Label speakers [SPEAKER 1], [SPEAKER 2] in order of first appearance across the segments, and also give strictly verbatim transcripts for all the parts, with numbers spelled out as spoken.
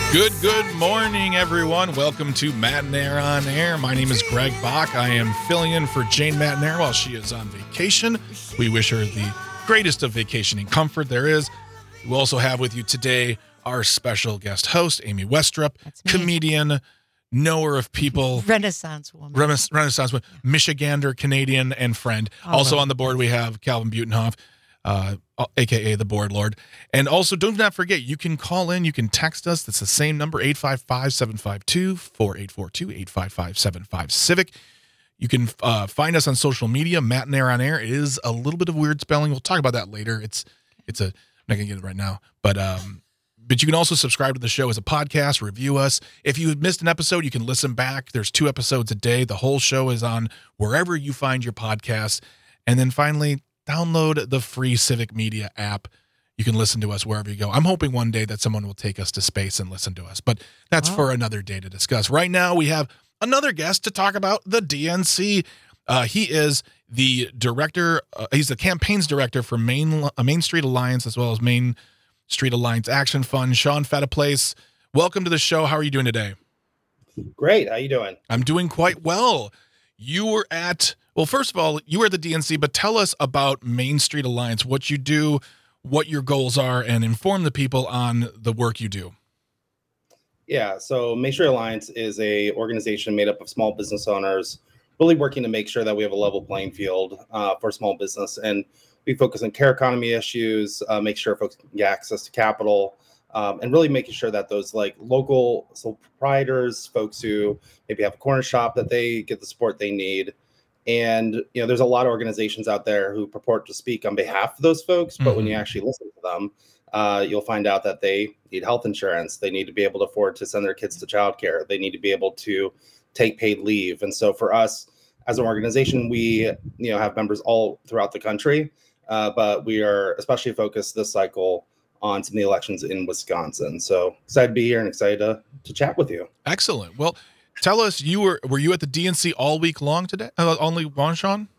[SPEAKER 1] Good, good morning, everyone. Welcome to Matinaire on Air. My name is Greg Bach. I am filling in for Jane Matinaire while she is on vacation. We wish her the greatest of vacationing comfort there is. We also have with you today our special guest host, Amy Westrup, comedian, knower of people.
[SPEAKER 2] Renaissance woman.
[SPEAKER 1] Rena- Renaissance woman, Michigander, Canadian, and friend.
[SPEAKER 2] All
[SPEAKER 1] also
[SPEAKER 2] right.
[SPEAKER 1] on the board, we have Calvin Butenhoff, uh, a k a the Board Lord. And also, don't not forget, you can call in, you can text us. That's the same number, eight five five, seven five two, four eight four two, eight five five, seven five Civic. You can uh, find us on social media. Matinaire on Air. It is a little bit of weird spelling. We'll talk about that later. It's, it's a, I'm not going to get it right now, but, um, but you can also subscribe to the show as a podcast, review us. If you missed an episode, you can listen back. There's two episodes a day. The whole show is on wherever you find your podcast. And then finally, download the free Civic Media app. You can listen to us wherever you go. I'm hoping one day that someone will take us to space and listen to us, but that's
[SPEAKER 2] Wow.
[SPEAKER 1] for another day to discuss. Right now, we have another guest to talk about the D N C. Uh, he is the director. Uh, he's the campaigns director for Main uh, Main Street Alliance, as well as Main Street Alliance Action Fund. Sean Fettiplace, welcome to the show. How are you doing today?
[SPEAKER 3] Great. How you doing?
[SPEAKER 1] I'm doing quite well. You were at, well, first of all, you were at the D N C, but tell us about Main Street Alliance, what you do, what your goals are, and inform the people on the work you do.
[SPEAKER 3] Yeah. So Main Street Alliance is a organization made up of small business owners, really working to make sure that we have a level playing field uh, for small business. And we focus on care economy issues, uh, make sure folks can get access to capital, um, and really making sure that those like local sole proprietors, folks who maybe have a corner shop, that they get the support they need. And, you know, there's a lot of organizations out there who purport to speak on behalf of those folks, but mm-hmm. when you actually listen to them, uh, you'll find out that they need health insurance. They need to be able to afford to send their kids to childcare. They need to be able to take paid leave. And so for us as an organization, we, you know, have members all throughout the country, uh, but we are especially focused this cycle on some of the elections in Wisconsin. So excited to be here and excited to, to chat with you.
[SPEAKER 1] Excellent. Well, tell us, you were were you at the D N C all week long today? Uh, only long, Sean?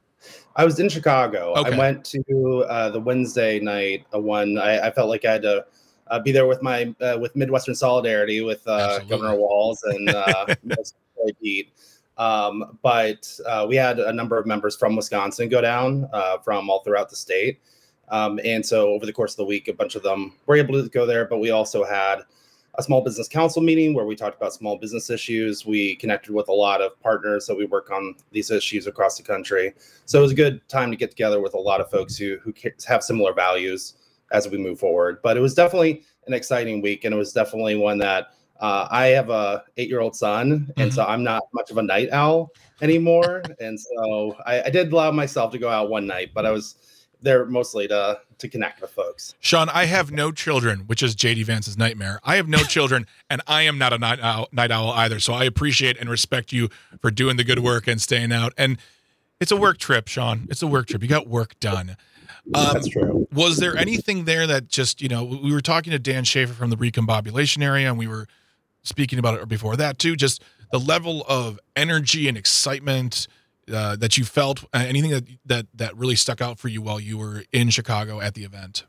[SPEAKER 3] I was in Chicago.
[SPEAKER 1] Okay.
[SPEAKER 3] I went to uh, the Wednesday night uh, one. I, I felt like I had to uh, be there with my uh, with Midwestern Solidarity with uh, Governor Walz and uh, Pete. Um, but uh, we had a number of members from Wisconsin go down uh, from all throughout the state. Um, and so over the course of the week, a bunch of them were able to go there. But we also had a small business council meeting where we talked about small business issues. We connected with a lot of partners that we work on these issues across the country. So it was a good time to get together with a lot of folks who, who have similar values as we move forward. But it was definitely an exciting week. And it was definitely one that uh, I have a eight-year-old son. And mm-hmm. so I'm not much of a night owl anymore. And so I, I did allow myself to go out one night, but I was there mostly to to connect with folks.
[SPEAKER 1] Sean, I have no children, which is J D Vance's nightmare. I have no children, and I am not a night owl, night owl either. So I appreciate and respect you for doing the good work and staying out. And it's a work trip, Sean. It's a work trip. You got work done. Um,
[SPEAKER 3] That's true.
[SPEAKER 1] Was there anything there that just, you know, we were talking to Dan Schaefer from the recombobulation area, and we were speaking about it before that too, just the level of energy and excitement Uh, that you felt, uh, anything that, that that really stuck out for you while you were in Chicago at the event?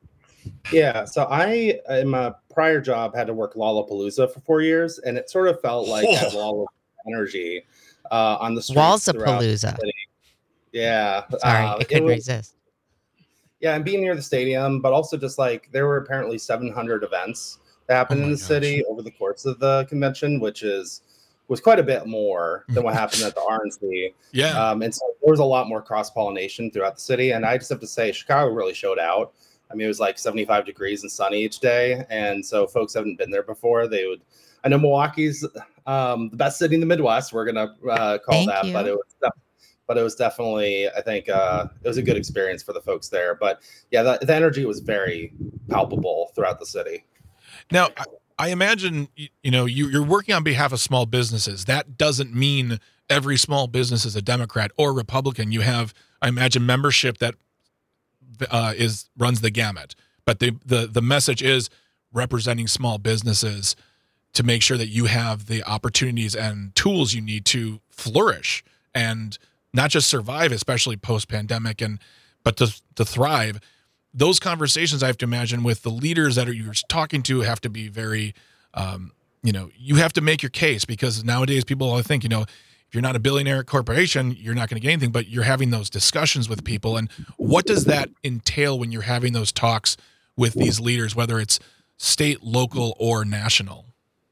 [SPEAKER 3] Yeah, so I, in my prior job, had to work Lollapalooza for four years, and it sort of felt like I had Lollapalooza energy uh, on the streets.
[SPEAKER 2] Wallsapalooza.
[SPEAKER 3] The yeah.
[SPEAKER 2] Sorry,
[SPEAKER 3] uh,
[SPEAKER 2] I couldn't
[SPEAKER 3] was,
[SPEAKER 2] resist.
[SPEAKER 3] Yeah, and being near the stadium, but also just like there were apparently seven hundred events that happened
[SPEAKER 1] oh
[SPEAKER 3] in the
[SPEAKER 1] gosh.
[SPEAKER 3] city over the course of the convention, which is was quite a bit more than what happened at the R N C.
[SPEAKER 1] Yeah.
[SPEAKER 3] Um, and so there was a lot more cross-pollination throughout the city. And I just have to say, Chicago really showed out. I mean, it was like seventy-five degrees and sunny each day. And so folks haven't been there before. They would, I know Milwaukee's um, the best city in the Midwest, we're going to uh, call
[SPEAKER 2] Thank
[SPEAKER 3] that,
[SPEAKER 2] you.
[SPEAKER 3] but it was def- but it was definitely, I think uh, it was a good experience for the folks there. But yeah, the, the energy was very palpable throughout the city.
[SPEAKER 1] Now, I, I imagine, you, you know, you, you're working on behalf of small businesses. That doesn't mean every small business is a Democrat or Republican. You have, I imagine, membership that uh, is runs the gamut. But the, the the message is representing small businesses to make sure that you have the opportunities and tools you need to flourish and not just survive, especially post-pandemic, and but to to thrive. Those conversations, I have to imagine, with the leaders that are you're talking to have to be very um, you know, you have to make your case, because nowadays people, I think, you know, if you're not a billionaire corporation, you're not going to get anything, but you're having those discussions with people. And what does that entail when you're having those talks with these leaders, whether it's state, local, or national?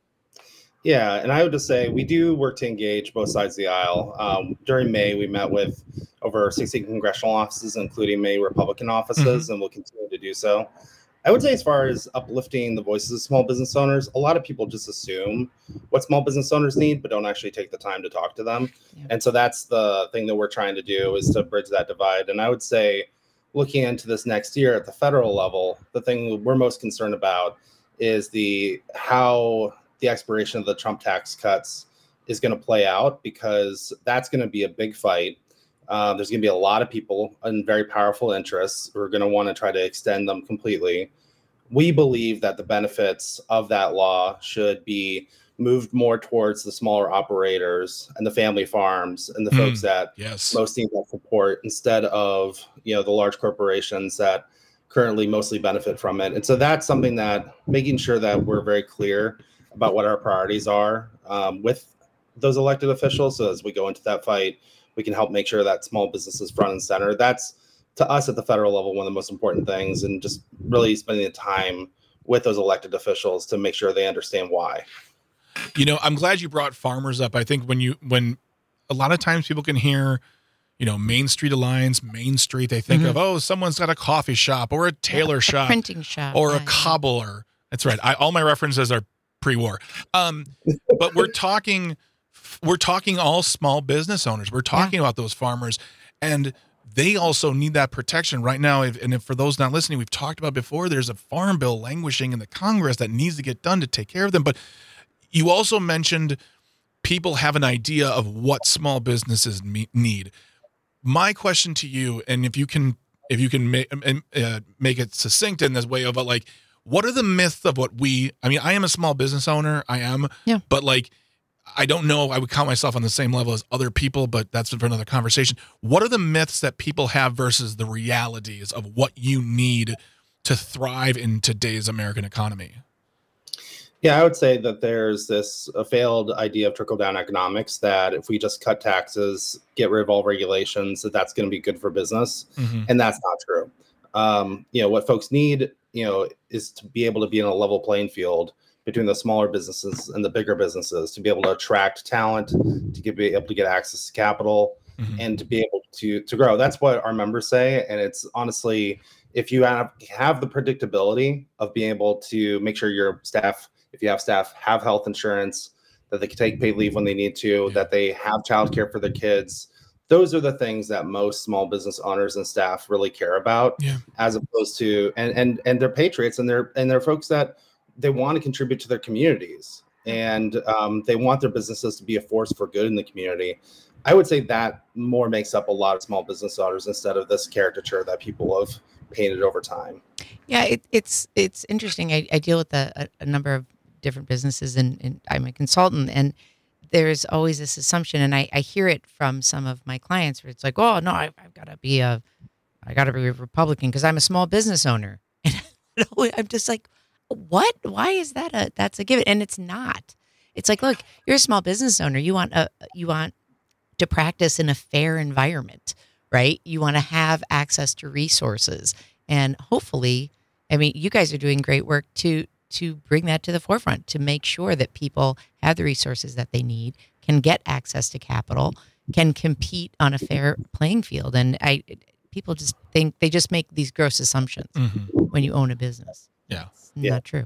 [SPEAKER 3] Yeah, and I would just say we do work to engage both sides of the aisle. Um, during May, we met with over sixty congressional offices, including many Republican offices, mm-hmm. and we'll continue to do so. I would say, as far as uplifting the voices of small business owners, a lot of people just assume what small business owners need, but don't actually take the time to talk to them. Yeah. And so that's the thing that we're trying to do, is to bridge that divide. And I would say, looking into this next year at the federal level, the thing we're most concerned about is the how the expiration of the Trump tax cuts is going to play out, because that's going to be a big fight. Uh, there's going to be a lot of people and very powerful interests who are going to want to try to extend them completely. We believe that the benefits of that law should be moved more towards the smaller operators and the family farms and the mm, folks that
[SPEAKER 1] yes.
[SPEAKER 3] most need that support, instead of, you know, the large corporations that currently mostly benefit from it. And so that's something that, making sure that we're very clear about what our priorities are um, with those elected officials, so as we go into that fight, we can help make sure that small businesses front and center. That's, to us at the federal level, one of the most important things, and just really spending the time with those elected officials to make sure they understand why.
[SPEAKER 1] You know, I'm glad you brought farmers up. I think when you, when a lot of times people can hear, you know, Main Street Alliance, Main Street, they think mm-hmm. of, oh, someone's got a coffee shop or a tailor
[SPEAKER 2] yeah,
[SPEAKER 1] shop,
[SPEAKER 2] a printing shop,
[SPEAKER 1] or
[SPEAKER 2] yeah,
[SPEAKER 1] a cobbler. That's right. I, all my references are pre-war. Um, but we're talking, we're talking all small business owners. We're talking yeah. about those farmers, and they also need that protection right now. If, and if for those not listening, we've talked about before, there's a farm bill languishing in the Congress that needs to get done to take care of them. But you also mentioned people have an idea of what small businesses me- need. My question to you, and if you can, if you can make, uh, make it succinct in this way of like, what are the myths of what we, I mean, I am a small business owner. I am,
[SPEAKER 2] yeah.
[SPEAKER 1] but like, I don't know, I would count myself on the same level as other people, but that's for another conversation. What are the myths that people have versus the realities of what you need to thrive in today's American economy?
[SPEAKER 3] Yeah, I would say that there's this a failed idea of trickle-down economics, that if we just cut taxes, get rid of all regulations, that that's going to be good for business. Mm-hmm. And that's not true. Um, you know, what folks need, you know, is to be able to be in a level playing field between the smaller businesses and the bigger businesses, to be able to attract talent, to get, be able to get access to capital, mm-hmm. and to be able to, to grow. That's what our members say. And it's honestly, if you have, have the predictability of being able to make sure your staff, if you have staff, have health insurance, that they can take paid leave when they need to, yeah. that they have childcare for their kids. Those are the things that most small business owners and staff really care about,
[SPEAKER 1] yeah.
[SPEAKER 3] as opposed to, and, and, and they're patriots, and they're, and they're folks that they want to contribute to their communities, and um, they want their businesses to be a force for good in the community. I would say that more makes up a lot of small business owners, instead of this caricature that people have painted over time.
[SPEAKER 2] Yeah, it, it's, it's interesting. I, I deal with a, a, a number of different businesses, and, and I'm a consultant, and there's always this assumption, and I, I hear it from some of my clients, where it's like, oh no, I've, I've got to be a, I got to be a Republican because I'm a small business owner. And I'm just like, what? Why is that a, that's a given? And it's not. It's like, look, you're a small business owner. You want a, you want to practice in a fair environment, right? You want to have access to resources, and hopefully, I mean, you guys are doing great work to to bring that to the forefront, to make sure that people have the resources that they need, can get access to capital, can compete on a fair playing field. And I, people just think, they just make these gross assumptions mm-hmm. when you own a business.
[SPEAKER 1] Yeah.
[SPEAKER 2] It's not yeah. true.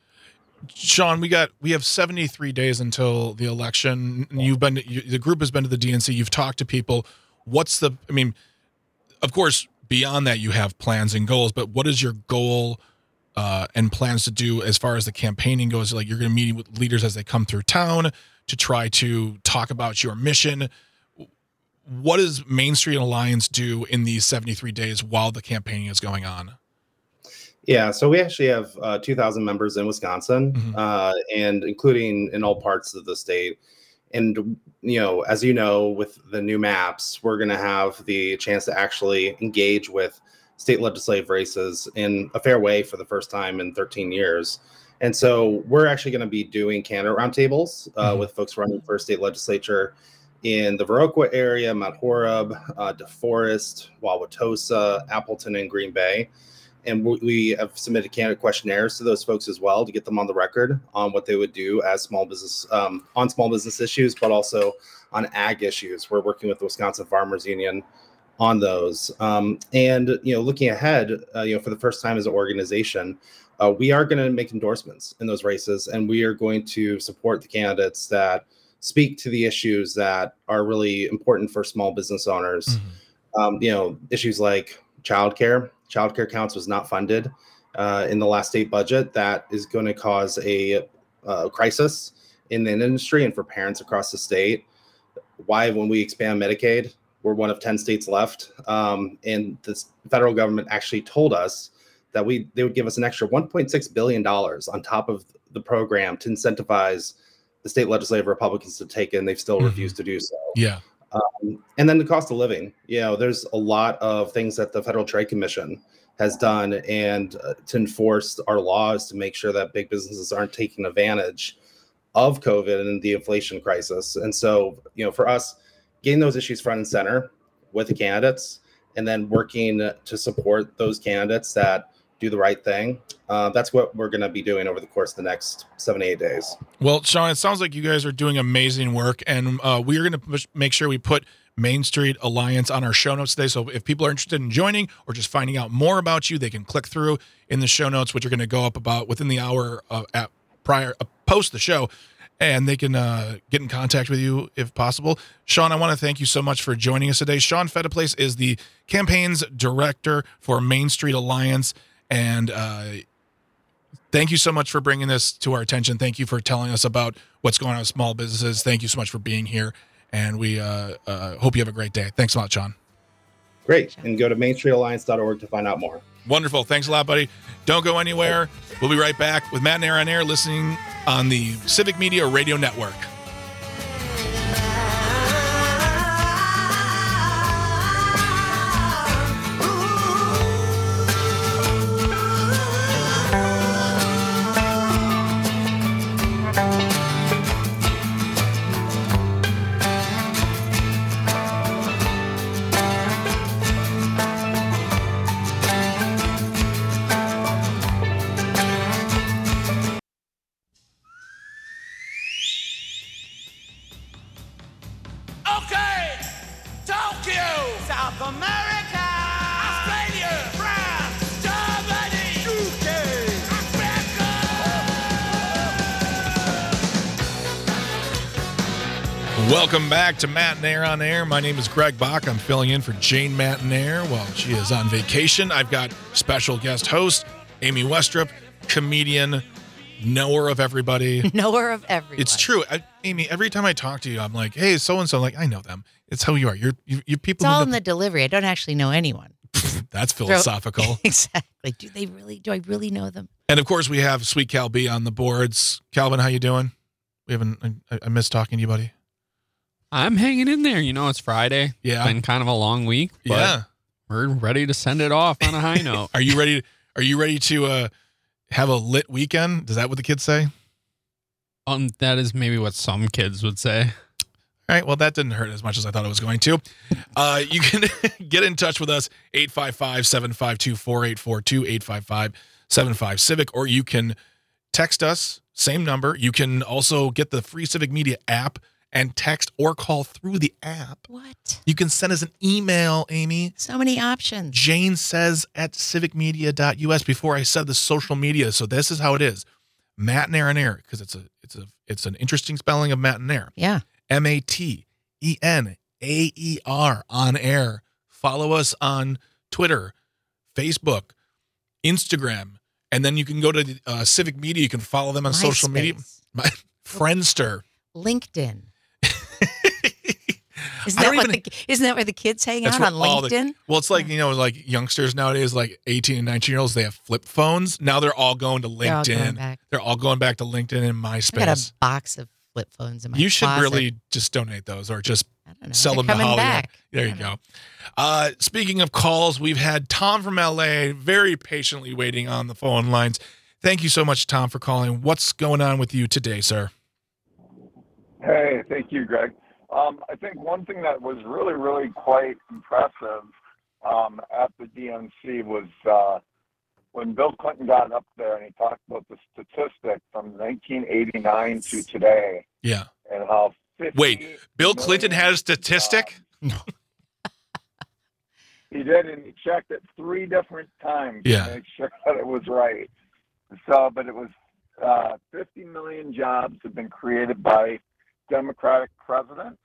[SPEAKER 1] Sean, we got, we have seventy-three days until the election. You've been, you, the group has been to the D N C. You've talked to people. What's the, I mean, of course, beyond that, you have plans and goals, but what is your goal Uh, and plans to do as far as the campaigning goes? Like, you're going to meet with leaders as they come through town to try to talk about your mission. What does Main Street Alliance do in these seventy-three days while the campaigning is going on?
[SPEAKER 3] Yeah, so we actually have uh, two thousand members in Wisconsin, mm-hmm. uh, and including in all parts of the state. And, you know, as you know, with the new maps, we're going to have the chance to actually engage with state legislative races in a fair way for the first time in thirteen years. And so we're actually going to be doing candidate roundtables uh,
[SPEAKER 1] Mhm.
[SPEAKER 3] with folks running for state legislature in the Viroqua area, Mount Horeb, uh, DeForest, Wauwatosa, Appleton, and Green Bay. And we, we have submitted candidate questionnaires to those folks as well to get them on the record on what they would do as small business, um, on small business issues, but also on ag issues. We're working with the Wisconsin Farmers Union on those. Um, and, you know, looking ahead, uh, you know, for the first time as an organization, uh, we are going to make endorsements in those races, and we are going to support the candidates that speak to the issues that are really important for small business owners.
[SPEAKER 1] Mhm.
[SPEAKER 3] Um, you know, issues like childcare. Childcare counts was not funded uh, in the last state budget. That is going to cause a uh, crisis in the industry and for parents across the state. Why, when we expand Medicaid, we're one of ten states left, um, and the federal government actually told us that we they would give us an extra one point six billion dollars on top of the program to incentivize the state legislative Republicans to take it, and they've still
[SPEAKER 1] Mhm.
[SPEAKER 3] refused to do so.
[SPEAKER 1] Yeah.
[SPEAKER 3] Um, and then the cost of living. You know, there's a lot of things that the Federal Trade Commission has done and uh, to enforce our laws to make sure that big businesses aren't taking advantage of COVID and the inflation crisis. And so, you know, for us, getting those issues front and center with the candidates and then working to support those candidates that do the right thing. Uh, that's what we're going to be doing over the course of the next seven, eight days.
[SPEAKER 1] Well, Sean, it sounds like you guys are doing amazing work, and uh, we are going to make sure we put Main Street Alliance on our show notes today. So if people are interested in joining or just finding out more about you, they can click through in the show notes, which are going to go up about within the hour uh, at prior uh, post the show, and they can uh, get in contact with you if possible. Sean, I want to thank you so much for joining us today. Sean Fettiplace is the campaigns director for Main Street Alliance, and uh, thank you so much for bringing this to our attention. Thank you for telling us about what's going on with small businesses. Thank you so much for being here, and we uh, uh, hope you have a great day. Thanks a lot, Sean.
[SPEAKER 3] Great. And go to main street alliance dot org to find out more.
[SPEAKER 1] Wonderful. Thanks a lot, buddy. Don't go anywhere. We'll be right back with Matt and Air on Air, listening on the Civic Media Radio Network. Welcome back to Matt and Air on Air. My name is Greg Bach. I'm filling in for Jane Matinair while she is on vacation. I've got special guest host, Amy Westrup, comedian, knower of everybody.
[SPEAKER 2] Knower of everybody.
[SPEAKER 1] It's true. I, Amy, every time I talk to you, I'm like, hey, so-and-so. I'm like, I know them. It's how you are. You're you, you people.
[SPEAKER 2] It's all
[SPEAKER 1] who
[SPEAKER 2] in the delivery. I don't actually know anyone.
[SPEAKER 1] That's philosophical.
[SPEAKER 2] Exactly. Do they really, do I really know them?
[SPEAKER 1] And of course, we have Sweet Cal B on the boards. Calvin, how you doing? We haven't, I, I missed talking to you, buddy.
[SPEAKER 4] I'm hanging in there. You know, it's Friday.
[SPEAKER 1] Yeah.
[SPEAKER 4] Been kind of a long week, but
[SPEAKER 1] Yeah.
[SPEAKER 4] we're ready to send it off on a high note.
[SPEAKER 1] Are you ready? Are you ready to uh, have a lit weekend? Is that what the kids say?
[SPEAKER 4] Um, that is maybe what some kids would say.
[SPEAKER 1] All right. Well, that didn't hurt as much as I thought it was going to. Uh, you can get in touch with us, eight five five, seven five two, four eight four two, eight five five, seven five Civic, or you can text us, same number. You can also get the free Civic Media app and text or call through the app.
[SPEAKER 2] What?
[SPEAKER 1] You can send us an email, Amy.
[SPEAKER 2] So many options.
[SPEAKER 1] Jane says at civic media dot U S before I said the social media. So this is how it is. Matt and Air on Air, because it's a it's a it's an interesting spelling of Matt and Air.
[SPEAKER 2] Yeah.
[SPEAKER 1] M A T E N A E R on air. Follow us on Twitter, Facebook, Instagram, and then you can go to uh, Civic Media. You can follow them on social media. My, Friendster.
[SPEAKER 2] LinkedIn. Isn't
[SPEAKER 1] I
[SPEAKER 2] that
[SPEAKER 1] don't
[SPEAKER 2] what
[SPEAKER 1] even-
[SPEAKER 2] the, isn't that where the kids hang
[SPEAKER 1] That's
[SPEAKER 2] out
[SPEAKER 1] where
[SPEAKER 2] on
[SPEAKER 1] all the-
[SPEAKER 2] LinkedIn?
[SPEAKER 1] Well, it's like, you know, like youngsters nowadays, like eighteen and nineteen year olds, they have flip phones. Now they're all going to
[SPEAKER 2] They're all
[SPEAKER 1] LinkedIn.
[SPEAKER 2] going back.
[SPEAKER 1] They're all going back to LinkedIn and
[SPEAKER 2] I got a
[SPEAKER 1] MySpace.
[SPEAKER 2] box of flip phones in my
[SPEAKER 1] You should
[SPEAKER 2] closet.
[SPEAKER 1] really just donate those or just
[SPEAKER 2] I don't know.
[SPEAKER 1] sell
[SPEAKER 2] They're
[SPEAKER 1] them to
[SPEAKER 2] coming
[SPEAKER 1] Hollywood.
[SPEAKER 2] back.
[SPEAKER 1] There
[SPEAKER 2] I
[SPEAKER 1] you
[SPEAKER 2] don't
[SPEAKER 1] go.
[SPEAKER 2] know.
[SPEAKER 1] Uh, speaking of calls, we've had Tom from L A very patiently waiting on the phone lines. Thank you so much, Tom, for calling. What's going on with you today, sir?
[SPEAKER 5] Hey, thank you, Greg. Um, I think one thing that was really, really quite impressive um, at the D N C was uh, when Bill Clinton got up there and he talked about the statistic from nineteen eighty-nine to today.
[SPEAKER 1] Yeah.
[SPEAKER 5] And how
[SPEAKER 1] Wait, Bill Clinton had a statistic?
[SPEAKER 5] No. He did, and he checked it three different times
[SPEAKER 1] Yeah.
[SPEAKER 5] to make sure that it was right. So, but it was uh, fifty million jobs have been created by Democratic presidents.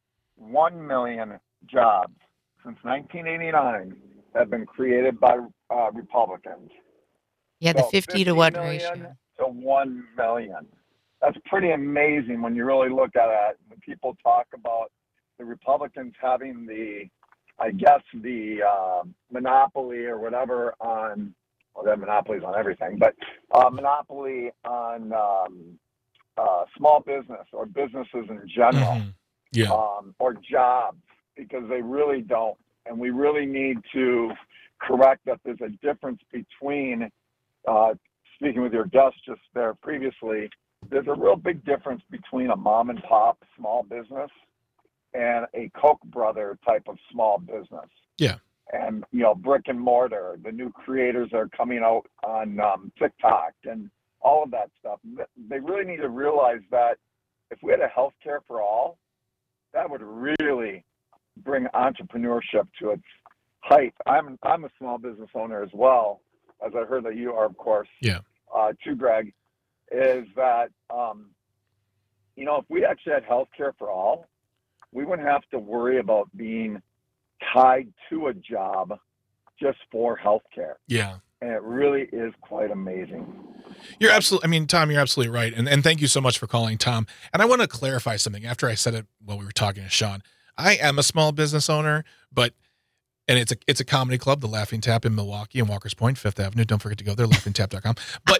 [SPEAKER 5] One million jobs since nineteen eighty-nine have been created by uh, Republicans.
[SPEAKER 2] Yeah, the
[SPEAKER 5] So
[SPEAKER 2] fifty to what
[SPEAKER 5] million
[SPEAKER 2] ratio?
[SPEAKER 5] to one million. That's pretty amazing when you really look at it. When people talk about the Republicans having the, I guess, the uh, monopoly or whatever on, well, they have monopolies on everything, but uh, monopoly on um, uh, small business or businesses in general,
[SPEAKER 1] Mhm. Yeah.
[SPEAKER 5] um, or jobs, because they really don't. And we really need to correct that there's a difference between, uh, speaking with your guest just there previously, there's a real big difference between a mom and pop small business and a Koch brother type of small business.
[SPEAKER 1] Yeah.
[SPEAKER 5] And, you know, brick and mortar, the new creators are coming out on um, TikTok and all of that stuff. They really need to realize that if we had a healthcare for all, that would really bring entrepreneurship to its height. I'm I'm a small business owner as well, as I heard that you are, of course.
[SPEAKER 1] Yeah.
[SPEAKER 5] Uh, too, Greg, is that um, you know, if we actually had healthcare for all, we wouldn't have to worry about being tied to a job just for healthcare.
[SPEAKER 1] Yeah.
[SPEAKER 5] And it really is quite amazing.
[SPEAKER 1] You're absolutely, I mean, Tom, you're absolutely right. And, and thank you so much for calling, Tom. And I want to clarify something after I said it while we were talking to Sean. I am a small business owner, but, and it's a, it's a comedy club, the Laughing Tap in Milwaukee and Walker's Point, Fifth Avenue. Don't forget to go there, laughing tap dot com. But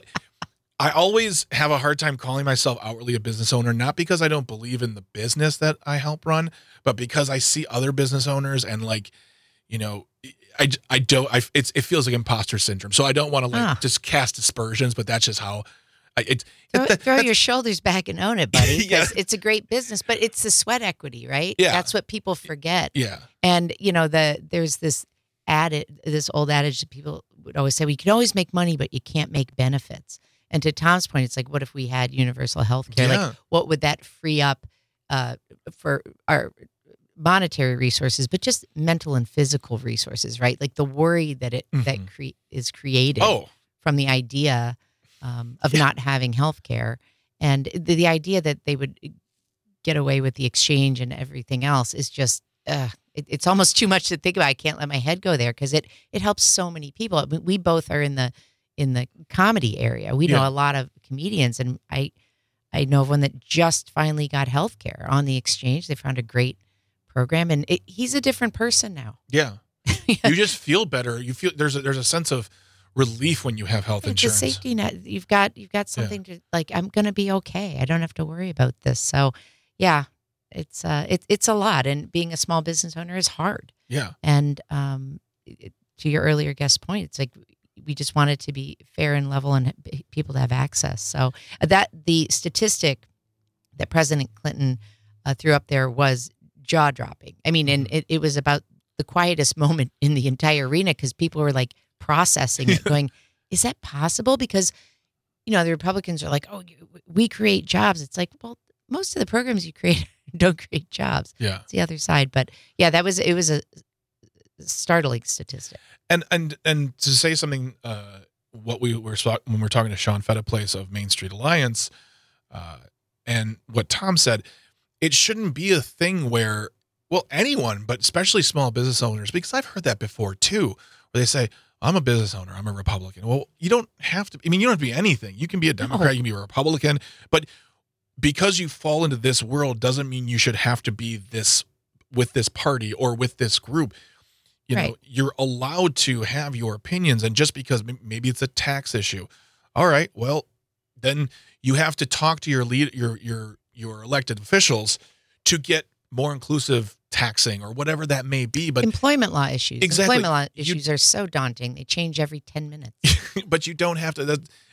[SPEAKER 1] I always have a hard time calling myself outwardly a business owner, not because I don't believe in the business that I help run, but because I see other business owners and like, you know, I, I don't, I, it's, it feels like imposter syndrome. So I don't want to like
[SPEAKER 2] Ah.
[SPEAKER 1] just cast aspersions, but that's just how I, it,
[SPEAKER 2] Throw,
[SPEAKER 1] it, that-
[SPEAKER 2] throw
[SPEAKER 1] that's-
[SPEAKER 2] your shoulders back and own it, buddy.
[SPEAKER 1] Yeah.
[SPEAKER 2] Because it's a great business, but it's the sweat equity, right?
[SPEAKER 1] Yeah.
[SPEAKER 2] That's what people forget.
[SPEAKER 1] yeah.
[SPEAKER 2] And you know, the there's this added this old adage that people would always say, "We can always make money, but you can't make benefits." And to Tom's point, it's like, what if we had universal health care?
[SPEAKER 1] Yeah.
[SPEAKER 2] Like, what would that free up uh, for our monetary resources, but just mental and physical resources, right? Like the worry that it that
[SPEAKER 1] Mhm.
[SPEAKER 2] cre- is created
[SPEAKER 1] Oh,
[SPEAKER 2] from the idea um, of
[SPEAKER 1] Yeah.
[SPEAKER 2] not having health care, and the, the idea that they would get away with the exchange and everything else is just uh, it, it's almost too much to think about. I can't let my head go there because it it helps so many people. I mean, we both are in the in the comedy area. We know
[SPEAKER 1] Yeah.
[SPEAKER 2] a lot of comedians, and I I know of one that just finally got health care on the exchange. They found a great program, and it, he's a different person now.
[SPEAKER 1] yeah. You just feel better. You feel there's a, there's a sense of relief when you have health
[SPEAKER 2] It's a
[SPEAKER 1] insurance.
[SPEAKER 2] safety net. You've got you've got something to like. I'm gonna be okay. I don't have to worry about this. So, yeah, it's uh, it, it's a lot, and being a small business owner is hard.
[SPEAKER 1] Yeah.
[SPEAKER 2] And um, it, to your earlier guest point, it's like we just want it to be fair and level, and people to have access. So that the statistic that President Clinton uh, threw up there was jaw dropping. I mean, and it, it was about the quietest moment in the entire arena because people were like processing it, going, "Is that possible?" Because you know the Republicans are like, "Oh, you- we create jobs." It's like, well, most of the programs you create don't create jobs.
[SPEAKER 1] Yeah.
[SPEAKER 2] It's the other side. But yeah, that was it was a startling statistic.
[SPEAKER 1] And and and to say something, uh, what we were swa- when we were talking to Sean Fetta Place of Main Street Alliance, uh, and what Tom said, it shouldn't be a thing where, well, anyone, but especially small business owners, because I've heard that before too, where they say, "I'm a business owner, I'm a Republican." Well, you don't have to. I mean, you don't have to be anything. You can be a Democrat, you can be a Republican, but because you fall into this world doesn't mean you should have to be this with this party or with this group. You know,
[SPEAKER 2] Right.
[SPEAKER 1] you're allowed to have your opinions, and just because m- maybe it's a tax issue, all right, well, then you have to talk to your lead, your your your elected officials to get more inclusive taxing or whatever that may be. But
[SPEAKER 2] Employment law issues.
[SPEAKER 1] Exactly.
[SPEAKER 2] Employment law
[SPEAKER 1] You-
[SPEAKER 2] issues are so daunting. They change every ten minutes.
[SPEAKER 1] but you don't have to. That,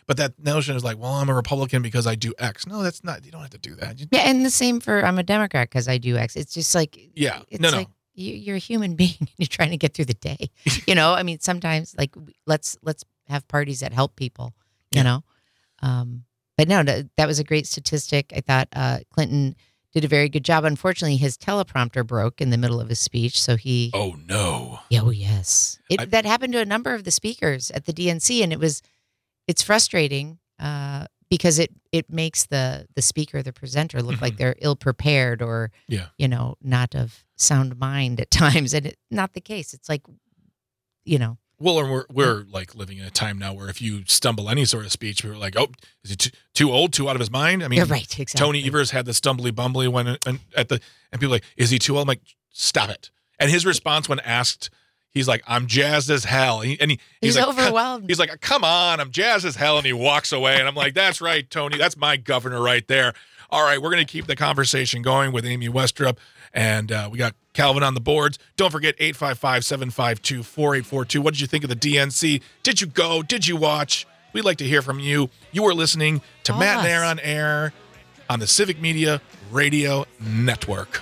[SPEAKER 1] But that notion is like, well, I'm a Republican because I do X. No, that's not. You don't have to do that. You,
[SPEAKER 2] Yeah, and the same for I'm a Democrat because I do X. It's just like
[SPEAKER 1] yeah,
[SPEAKER 2] it's
[SPEAKER 1] no, no.
[SPEAKER 2] like you, you're a human being and you're trying to get through the day. You know, I mean, sometimes like let's let's have parties that help people. You
[SPEAKER 1] Yeah.
[SPEAKER 2] know, um, but no, that, that was a great statistic. I thought uh, Clinton did a very good job. Unfortunately, his teleprompter broke in the middle of his speech, so he.
[SPEAKER 1] Oh no.
[SPEAKER 2] Yeah, oh yes, it,
[SPEAKER 1] I-
[SPEAKER 2] that happened to a number of the speakers at the D N C, and it was, it's frustrating uh, because it it makes the the speaker, the presenter, look like
[SPEAKER 1] Mhm.
[SPEAKER 2] they're ill prepared or,
[SPEAKER 1] Yeah.
[SPEAKER 2] you know, not of sound mind at times, and it's not the case. It's like, you know,
[SPEAKER 1] Well, and we're we're like living in a time now where if you stumble any sort of speech, we're like, oh, is he too, too old, too out of his mind? I mean,
[SPEAKER 2] you're right, exactly.
[SPEAKER 1] Tony Evers had the stumbly bumbly when and at the and people are like, is he too old? I'm like, stop it. And his response when asked, he's like, I'm jazzed as hell. And, he, and he,
[SPEAKER 2] He's,
[SPEAKER 1] he's, like,
[SPEAKER 2] overwhelmed.
[SPEAKER 1] He's like, come on, I'm jazzed as hell, and he walks away. And I'm like, that's right, Tony. That's my governor right there. All right, we're gonna keep the conversation going with Amy Westrup, and uh, we got Calvin on the boards. Don't forget eight five five, seven five two, four eight four two. What did you think of the D N C? Did you go? Did you watch? We'd like to hear from you. You are listening to
[SPEAKER 2] All
[SPEAKER 1] Matt
[SPEAKER 2] us.
[SPEAKER 1] Nair on Air on the Civic Media Radio Network.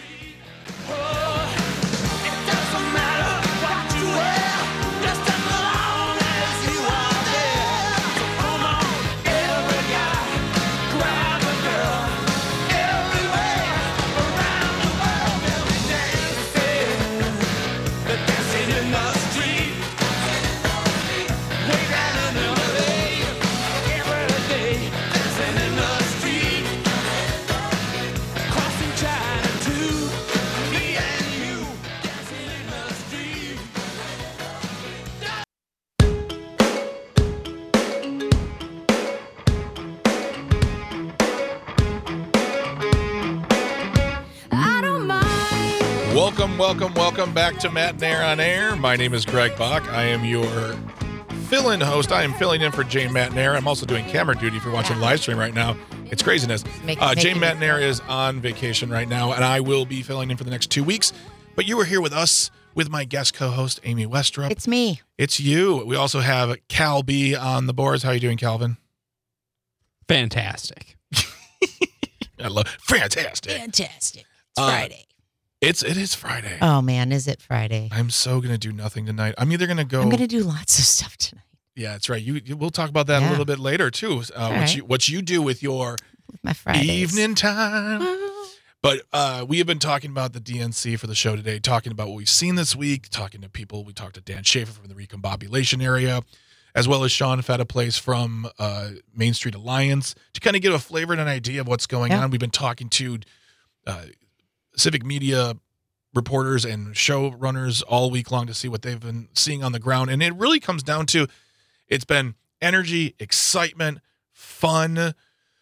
[SPEAKER 1] Welcome, welcome, welcome back to Matt Nair on Air. My name is Greg Bach. I am your fill-in host. I am filling in for Jane Matt Nair. I'm also doing camera duty if you're watching live stream right now. It's craziness.
[SPEAKER 2] Make-
[SPEAKER 1] Uh,
[SPEAKER 2] make
[SPEAKER 1] Jane
[SPEAKER 2] it
[SPEAKER 1] Matt Nair
[SPEAKER 2] fun.
[SPEAKER 1] is on vacation right now, and I will be filling in for the next two weeks. But you are here with us with my guest co-host, Amy Westrup.
[SPEAKER 2] It's me.
[SPEAKER 1] It's you. We also have Cal B on the boards. How are you doing, Calvin?
[SPEAKER 4] Fantastic.
[SPEAKER 1] I love fantastic.
[SPEAKER 2] Fantastic. It's
[SPEAKER 1] Uh,
[SPEAKER 2] Friday.
[SPEAKER 1] It's it is Friday.
[SPEAKER 2] Oh man, is it Friday?
[SPEAKER 1] I'm so gonna do nothing tonight. I'm either gonna go.
[SPEAKER 2] I'm gonna do lots of stuff tonight
[SPEAKER 1] Yeah, that's right. You, you we'll talk about that a
[SPEAKER 2] Yeah.
[SPEAKER 1] little bit later too. Uh, what
[SPEAKER 2] right.
[SPEAKER 1] you what you do with your
[SPEAKER 2] with my Fridays.
[SPEAKER 1] evening time.
[SPEAKER 2] Well,
[SPEAKER 1] But uh, we have been talking about the D N C for the show today, talking about what we've seen this week, talking to people. We talked to Dan Schaefer from the Recombobulation area, as well as Sean Fetaplace from uh, Main Street Alliance, to kind of get a flavor and an idea of what's going
[SPEAKER 2] Yeah.
[SPEAKER 1] on. We've been talking to uh, civic media reporters and showrunners all week long to see what they've been seeing on the ground. And it really comes down to, it's been energy, excitement, fun,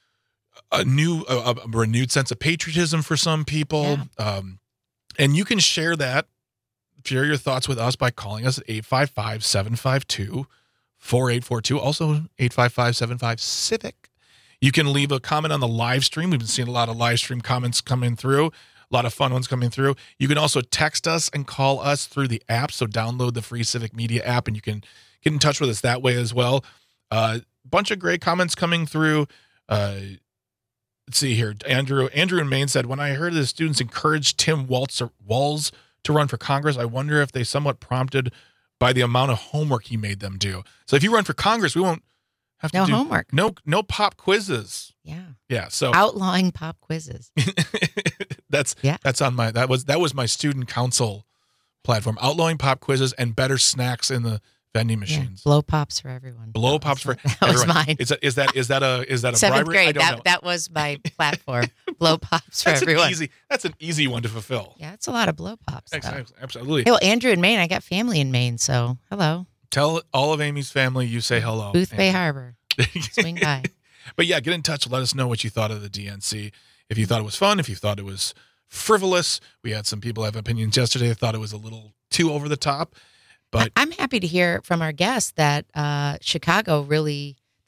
[SPEAKER 1] a new, a, a renewed sense of patriotism for some people. Um, and you can share that, share your thoughts with us by calling us at eight five five, seven five two, four eight four two. Also eight five five, seven five, CIVIC. You can leave a comment on the live stream. We've been seeing a lot of live stream comments coming through. A lot of fun ones coming through. You can also text us and call us through the app. So download the free Civic Media app and you can get in touch with us that way as well. A uh, bunch of great comments coming through. Uh, let's see here. Andrew Andrew in Maine said, when I heard the students encouraged Tim Waltz, Walls to run for Congress, I wonder if they somewhat prompted by the amount of homework he made them do. So if you run for Congress, we won't have to
[SPEAKER 2] no
[SPEAKER 1] do
[SPEAKER 2] homework.
[SPEAKER 1] no no pop quizzes.
[SPEAKER 2] Yeah.
[SPEAKER 1] Yeah. So
[SPEAKER 2] Outlawing pop quizzes.
[SPEAKER 1] that's
[SPEAKER 2] Yeah.
[SPEAKER 1] that's on my that was that was my student council platform, outlawing pop quizzes and better snacks in the vending
[SPEAKER 2] Yeah.
[SPEAKER 1] machines.
[SPEAKER 2] Blow pops for everyone.
[SPEAKER 1] Blow
[SPEAKER 2] That
[SPEAKER 1] pops
[SPEAKER 2] was
[SPEAKER 1] for
[SPEAKER 2] my- That was
[SPEAKER 1] everyone.
[SPEAKER 2] mine.
[SPEAKER 1] Is that is that is that a is that a
[SPEAKER 2] Seventh
[SPEAKER 1] bribery? I
[SPEAKER 2] grade.
[SPEAKER 1] don't
[SPEAKER 2] That
[SPEAKER 1] know.
[SPEAKER 2] that was my platform. Blow pops for
[SPEAKER 1] that's
[SPEAKER 2] everyone.
[SPEAKER 1] an easy that's an easy one to fulfill.
[SPEAKER 2] Yeah, it's a lot of blow pops.
[SPEAKER 1] Ex-
[SPEAKER 2] though.
[SPEAKER 1] ex- Absolutely.
[SPEAKER 2] Hey, well, Andrew in Maine. I got family in Maine, so hello.
[SPEAKER 1] Tell all of Amy's family you say hello.
[SPEAKER 2] Booth Bay
[SPEAKER 1] And-
[SPEAKER 2] Harbor. Swing by.
[SPEAKER 1] But yeah, get in touch. Let us know what you thought of the D N C. If you thought it was fun, if you thought it was frivolous. We had some people have opinions yesterday that thought it was a little too over the top. But
[SPEAKER 2] I- I'm happy to hear from our guests that uh, Chicago really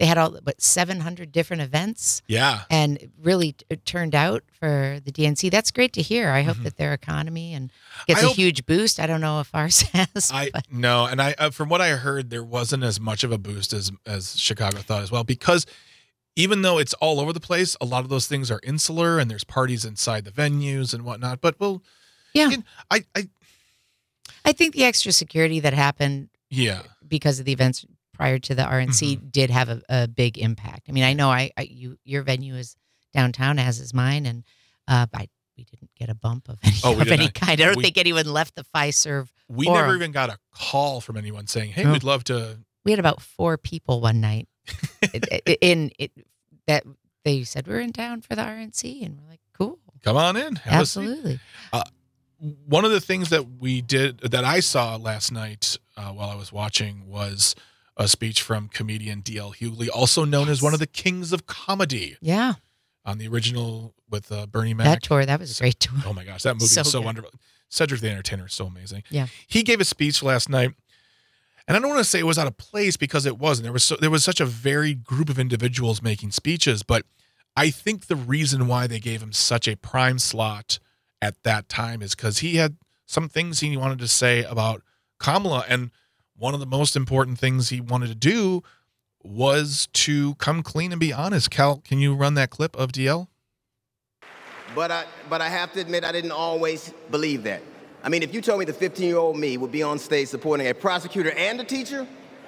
[SPEAKER 2] they had all but seven hundred different events.
[SPEAKER 1] Yeah.
[SPEAKER 2] And it really t- it turned out for the D N C. That's great to hear. I hope
[SPEAKER 1] Mhm.
[SPEAKER 2] that their economy and gets
[SPEAKER 1] I
[SPEAKER 2] a
[SPEAKER 1] hope-
[SPEAKER 2] huge boost. I don't know if ours has.
[SPEAKER 1] I
[SPEAKER 2] but-
[SPEAKER 1] no, and I uh, from what I heard, there wasn't as much of a boost as as Chicago thought as well, because even though it's all over the place, a lot of those things are insular, and there's parties inside the venues and whatnot. But well,
[SPEAKER 2] Yeah.
[SPEAKER 1] again, I, I
[SPEAKER 2] I think the extra security that happened
[SPEAKER 1] yeah,
[SPEAKER 2] because of the events prior to the R N C
[SPEAKER 1] Mm-hmm.
[SPEAKER 2] did have a, a big impact. I mean, I know I, I you your venue is downtown, as is mine, and uh, I we didn't get a bump of any
[SPEAKER 1] Oh, we
[SPEAKER 2] of
[SPEAKER 1] did
[SPEAKER 2] any
[SPEAKER 1] not.
[SPEAKER 2] kind. I don't
[SPEAKER 1] We-
[SPEAKER 2] think anyone left the Fiserv.
[SPEAKER 1] we
[SPEAKER 2] Forum.
[SPEAKER 1] never even got a call from anyone saying, "Hey,
[SPEAKER 2] No.
[SPEAKER 1] we'd love to."
[SPEAKER 2] We had about four people one night It- it- in it that they said we're in town for the R N C, and we're like, cool,
[SPEAKER 1] Come on in. Have a seat."
[SPEAKER 2] absolutely.
[SPEAKER 1] One of the things that we did that I saw last night uh, while I was watching was a speech from comedian D L Hughley, also known as one of the kings of comedy,
[SPEAKER 2] Yeah,
[SPEAKER 1] on the original with uh, Bernie Mac.
[SPEAKER 2] that tour that was a great tour.
[SPEAKER 1] Oh my gosh, that movie
[SPEAKER 2] So
[SPEAKER 1] is so
[SPEAKER 2] good.
[SPEAKER 1] wonderful. Cedric the Entertainer is so amazing.
[SPEAKER 2] Yeah.
[SPEAKER 1] He gave a speech last night, and I don't want to say it was out of place, because it wasn't. There was so, there was such a varied group of individuals making speeches, but I think the reason why they gave him such a prime slot at that time is because he had some things he wanted to say about Kamala, and one of the most important things he wanted to do was to come clean and be honest. Cal, can you run that clip of D L?
[SPEAKER 6] But I, but I have to admit, I didn't always believe that. I mean, if you told me the fifteen-year-old me would be on stage supporting a prosecutor and a teacher,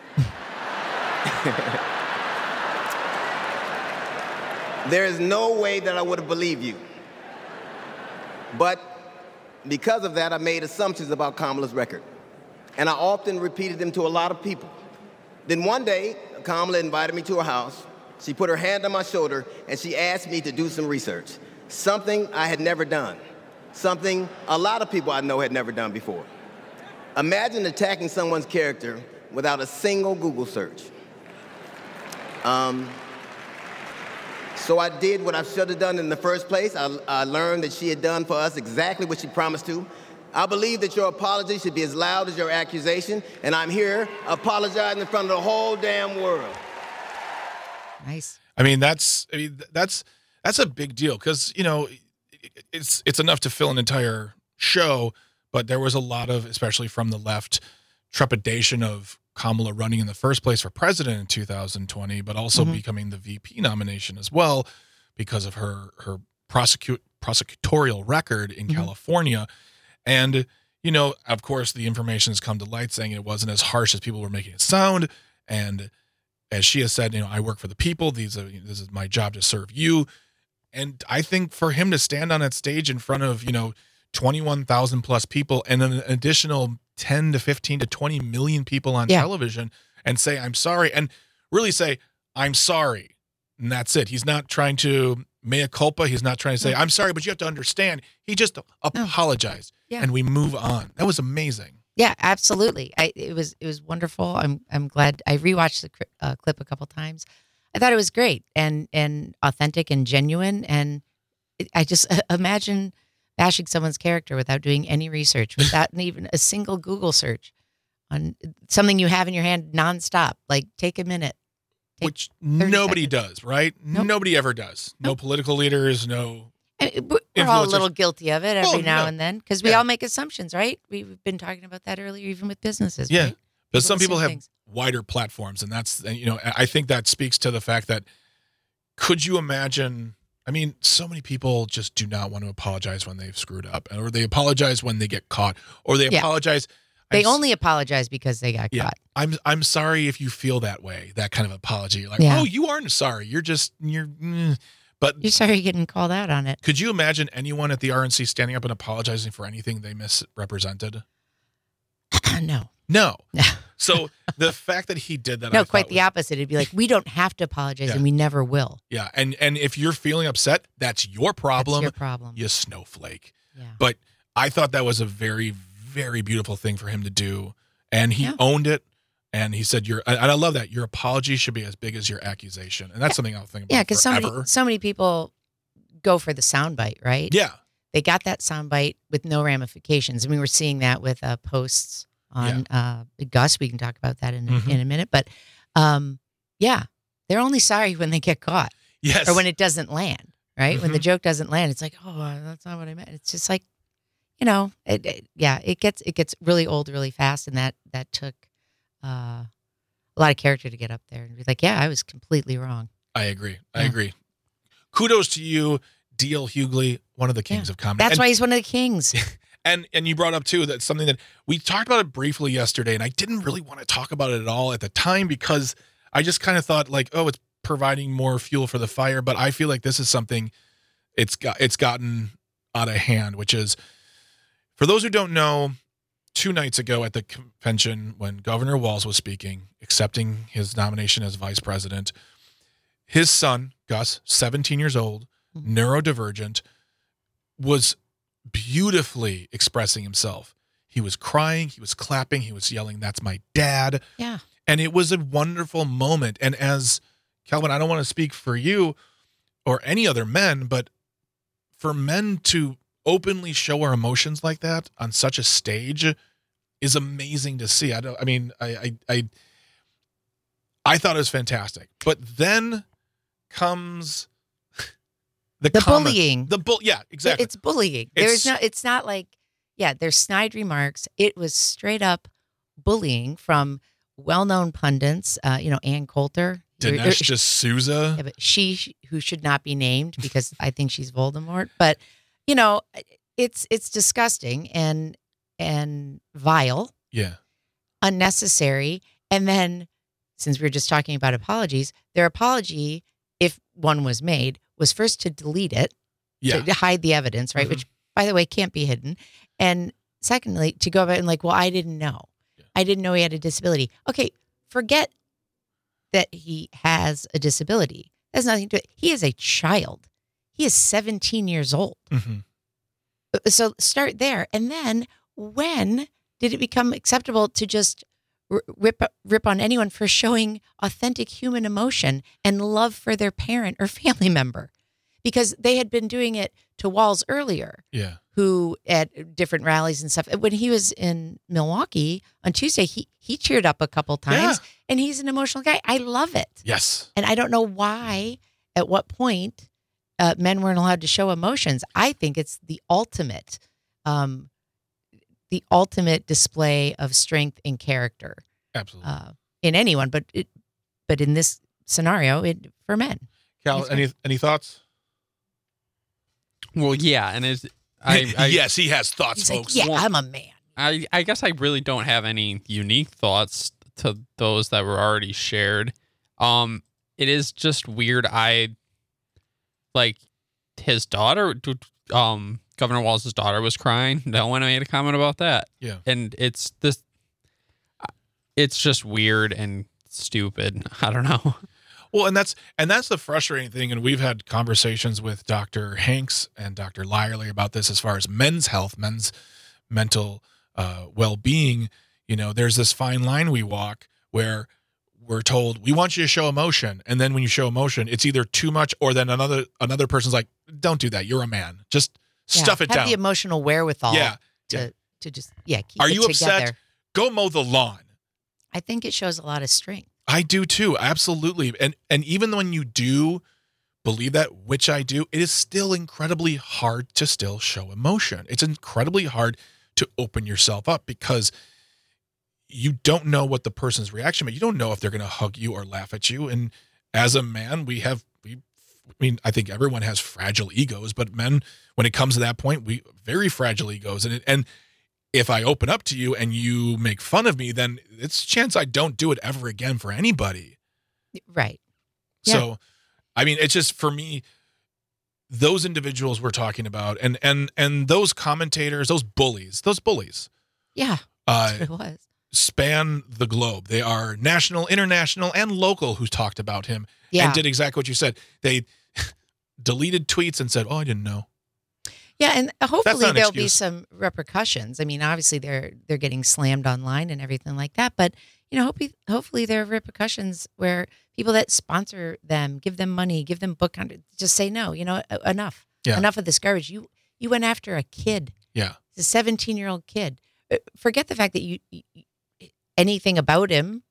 [SPEAKER 6] there is no way that I would have believed you. But because of that, I made assumptions about Kamala's record. And I often repeated them to a lot of people. Then one day, Kamala invited me to her house. She put her hand on my shoulder, and she asked me to do some research. Something I had never done. Something a lot of people I know had never done before. Imagine attacking someone's character without a single Google search. Um, so I did what I should have done in the first place. I, I learned that she had done for us exactly what she promised to. I believe that your apology should be as loud as your accusation, and I'm here apologizing in front of the whole damn world.
[SPEAKER 2] Nice.
[SPEAKER 1] I mean, that's I mean that's that's a big deal, because you know it's it's enough to fill an entire show, but there was a lot of, especially from the left, trepidation of Kamala running in the first place for president in two thousand twenty, but also
[SPEAKER 2] Mhm.
[SPEAKER 1] becoming the V P nomination as well because of her her prosecute prosecutorial record in
[SPEAKER 2] Mhm.
[SPEAKER 1] California. And you know, of course, the information has come to light saying it wasn't as harsh as people were making it sound. And as she has said, you know, I work for the people. These are this is my job to serve you. And I think for him to stand on that stage in front of, you know, twenty-one thousand plus people and an additional ten to fifteen to twenty million people on
[SPEAKER 2] Yeah.
[SPEAKER 1] television and say, I'm sorry, and really say, I'm sorry. And that's it. He's not trying to mea culpa. He's not trying to say,
[SPEAKER 2] No.
[SPEAKER 1] I'm sorry, but you have to understand. He just apologized
[SPEAKER 2] Yeah.
[SPEAKER 1] and we move on. That was amazing.
[SPEAKER 2] Yeah, absolutely. I it was it was wonderful. I'm I'm glad I rewatched the cri- uh, clip a couple times. I thought it was great and and authentic and genuine. And it, I just uh, imagine bashing someone's character without doing any research, without even a single Google search on something you have in your hand nonstop. Like, take a minute. Take
[SPEAKER 1] Which nobody
[SPEAKER 2] seconds.
[SPEAKER 1] does, right?
[SPEAKER 2] Nope.
[SPEAKER 1] Nobody ever does. No
[SPEAKER 2] Nope.
[SPEAKER 1] political leaders, no.
[SPEAKER 2] I mean, We're we're all a
[SPEAKER 1] Influencers.
[SPEAKER 2] little guilty of it every
[SPEAKER 1] Well,
[SPEAKER 2] now
[SPEAKER 1] yeah.
[SPEAKER 2] and then because we
[SPEAKER 1] Yeah.
[SPEAKER 2] all make assumptions, right? We've been talking about that earlier, even with businesses.
[SPEAKER 1] Yeah.
[SPEAKER 2] Right?
[SPEAKER 1] But
[SPEAKER 2] People
[SPEAKER 1] some people
[SPEAKER 2] assume
[SPEAKER 1] have
[SPEAKER 2] things.
[SPEAKER 1] wider platforms, and that's, and, you know, I I think that speaks to the fact that could you imagine? I mean, so many people just do not want to apologize when they've screwed up, or they apologize when they get caught, or they
[SPEAKER 2] Yeah.
[SPEAKER 1] apologize.
[SPEAKER 2] They
[SPEAKER 1] I'm s-
[SPEAKER 2] only apologize because they got
[SPEAKER 1] Yeah.
[SPEAKER 2] caught.
[SPEAKER 1] I'm I'm sorry if you feel that way. That kind of apology, like,
[SPEAKER 2] Yeah.
[SPEAKER 1] oh, you aren't sorry. You're just you're. mm." But
[SPEAKER 2] You're sorry you're getting called out on it.
[SPEAKER 1] could you imagine anyone at the R N C standing up and apologizing for anything they misrepresented?
[SPEAKER 2] no.
[SPEAKER 1] No.
[SPEAKER 2] No.
[SPEAKER 1] So the fact that he did that,
[SPEAKER 2] No,
[SPEAKER 1] I
[SPEAKER 2] quite
[SPEAKER 1] thought
[SPEAKER 2] the
[SPEAKER 1] was-
[SPEAKER 2] opposite. It'd be like, we don't have to apologize
[SPEAKER 1] Yeah.
[SPEAKER 2] and we never will.
[SPEAKER 1] Yeah, and and if you're feeling upset, that's your problem.
[SPEAKER 2] That's your problem.
[SPEAKER 1] You snowflake.
[SPEAKER 2] Yeah.
[SPEAKER 1] But I thought that was a very, very beautiful thing for him to do, and he
[SPEAKER 2] Yeah.
[SPEAKER 1] owned it. And he said, "Your," and I love that. Your apology should be as big as your accusation, and that's something I'll think about
[SPEAKER 2] Yeah, because so
[SPEAKER 1] forever.
[SPEAKER 2] many, so many people go for the soundbite, right?
[SPEAKER 1] Yeah,
[SPEAKER 2] They got that soundbite with no ramifications. And we were seeing that with uh, posts on uh, Gus. We can talk about that in, a
[SPEAKER 1] Mhm.
[SPEAKER 2] in a minute. But um, yeah, they're only sorry when they get caught
[SPEAKER 1] Yes.
[SPEAKER 2] or when it doesn't land, right? When the
[SPEAKER 1] Mhm.
[SPEAKER 2] joke doesn't land, it's like, oh, that's not what I meant. It's just like, you know, it, it, yeah, it gets it gets really old really fast, and that that took uh, a lot of character to get up there and be like, yeah, I was completely wrong.
[SPEAKER 1] I agree. I
[SPEAKER 2] Yeah.
[SPEAKER 1] agree. Kudos to you, D L Hughley, one of the kings
[SPEAKER 2] Yeah.
[SPEAKER 1] of comedy.
[SPEAKER 2] That's
[SPEAKER 1] and,
[SPEAKER 2] why he's one of the kings.
[SPEAKER 1] and and you brought up too that something that we talked about it briefly yesterday, and I didn't really want to talk about it at all at the time because I just kind of thought like, oh, it's providing more fuel for the fire. But I feel like this is something it's got it's gotten out of hand, which is for those who don't know, two nights ago at the convention when Governor Walz was speaking, accepting his nomination as vice president, his son, Gus, seventeen years old,
[SPEAKER 2] Mhm.
[SPEAKER 1] neurodivergent, was beautifully expressing himself. He was crying, he was clapping, he was yelling, "That's my dad."
[SPEAKER 2] Yeah.
[SPEAKER 1] And it was a wonderful moment. And as Calvin, I don't want to speak for you or any other men, but for men to openly show our emotions like that on such a stage is amazing to see. I don't, I mean, I, I, I, I thought it was fantastic, but then comes the,
[SPEAKER 2] The
[SPEAKER 1] comment-
[SPEAKER 2] bullying.
[SPEAKER 1] the bull. Yeah, exactly.
[SPEAKER 2] It's bullying.
[SPEAKER 1] It's-
[SPEAKER 2] There's no. It's not like, yeah. There's snide remarks. It was straight up bullying from well-known pundits. Uh, you know, Ann Coulter.
[SPEAKER 1] Dinesh D'Souza.
[SPEAKER 2] Yeah, but she, who should not be named because I think she's Voldemort. But you know, it's it's disgusting and and vile,
[SPEAKER 1] Yeah.
[SPEAKER 2] unnecessary. And then, since we were just talking about apologies, their apology, if one was made, was first to delete it,
[SPEAKER 1] Yeah.
[SPEAKER 2] to hide the evidence, right?
[SPEAKER 1] Mhm.
[SPEAKER 2] Which, by the way, can't be hidden. And secondly, to go back and like, well, I didn't know.
[SPEAKER 1] Yeah.
[SPEAKER 2] I didn't know he had a disability. Okay, forget that he has a disability. That has nothing to do with it. He is a child. He is seventeen years old.
[SPEAKER 1] hmm
[SPEAKER 2] So start there. And then when did it become acceptable to just r- rip rip on anyone for showing authentic human emotion and love for their parent or family member? Because they had been doing it to Walz earlier,
[SPEAKER 1] Yeah.
[SPEAKER 2] who at different rallies and stuff. When he was in Milwaukee on Tuesday, he he cheered up a couple times, and he's an emotional guy. I love it.
[SPEAKER 1] Yes.
[SPEAKER 2] And I don't know why, at what point, uh, men weren't allowed to show emotions. I think it's the ultimate, um, the ultimate display of strength and character
[SPEAKER 1] Absolutely.
[SPEAKER 2] uh, in anyone, but it, but in this scenario, it for men.
[SPEAKER 1] Cal,
[SPEAKER 2] yes,
[SPEAKER 1] any any thoughts?
[SPEAKER 4] Well, yeah, and it's I, I
[SPEAKER 1] yes, he has thoughts,
[SPEAKER 2] He's like,
[SPEAKER 1] folks.
[SPEAKER 2] yeah,
[SPEAKER 4] Well,
[SPEAKER 2] I'm a man.
[SPEAKER 4] I I guess I really don't have any unique thoughts to those that were already shared. Um, it is just weird. I like his daughter. Um, Governor Walz's daughter was crying. No one made a comment about that.
[SPEAKER 1] Yeah.
[SPEAKER 4] and it's this. It's just weird and stupid. I don't know.
[SPEAKER 1] Well, and that's and that's the frustrating thing. And we've had conversations with Doctor Hanks and Doctor Lyerly about this as far as men's health, men's mental uh, well-being. You know, there's this fine line we walk where we're told we want you to show emotion, and then when you show emotion, it's either too much or then another another person's like, "Don't do that. You're a man. Just
[SPEAKER 2] Yeah,
[SPEAKER 1] stuff it
[SPEAKER 2] have
[SPEAKER 1] down.
[SPEAKER 2] the emotional wherewithal
[SPEAKER 1] Yeah,
[SPEAKER 2] to
[SPEAKER 1] yeah.
[SPEAKER 2] to just yeah keep
[SPEAKER 1] Are
[SPEAKER 2] it
[SPEAKER 1] you
[SPEAKER 2] together.
[SPEAKER 1] upset? Go mow the lawn."
[SPEAKER 2] I think it shows a lot of strength.
[SPEAKER 1] I do too, absolutely. And and even when you do believe that, which I do, it is still incredibly hard to still show emotion. It's incredibly hard to open yourself up because you don't know what the person's reaction, but you don't know if they're going to hug you or laugh at you. And as a man, we have we I mean, I think everyone has fragile egos, but men, when it comes to that point, we very fragile egos. And it, and if I open up to you and you make fun of me, then it's a chance I don't do it ever again for anybody.
[SPEAKER 2] Right.
[SPEAKER 1] So, I mean, it's just for me, those individuals we're talking about and, and, and those commentators, those bullies, those bullies,
[SPEAKER 2] Yeah.
[SPEAKER 1] uh,
[SPEAKER 2] That's what it was.
[SPEAKER 1] span the globe. They are national, international, and local who talked about him
[SPEAKER 2] Yeah.
[SPEAKER 1] and did exactly what you said. They deleted tweets and said, "Oh, I didn't know."
[SPEAKER 2] Yeah, and hopefully
[SPEAKER 1] not an
[SPEAKER 2] there'll be
[SPEAKER 1] excuse.
[SPEAKER 2] some repercussions. I mean, obviously they're they're getting slammed online and everything like that, but you know, hopefully, hopefully there are repercussions where people that sponsor them, give them money, give them book content, just say no. You know, e- enough,
[SPEAKER 1] Yeah.
[SPEAKER 2] enough of this garbage. You you went after a kid,
[SPEAKER 1] Yeah.
[SPEAKER 2] a seventeen year old kid. Uh, Forget the fact that you, you you- anything about him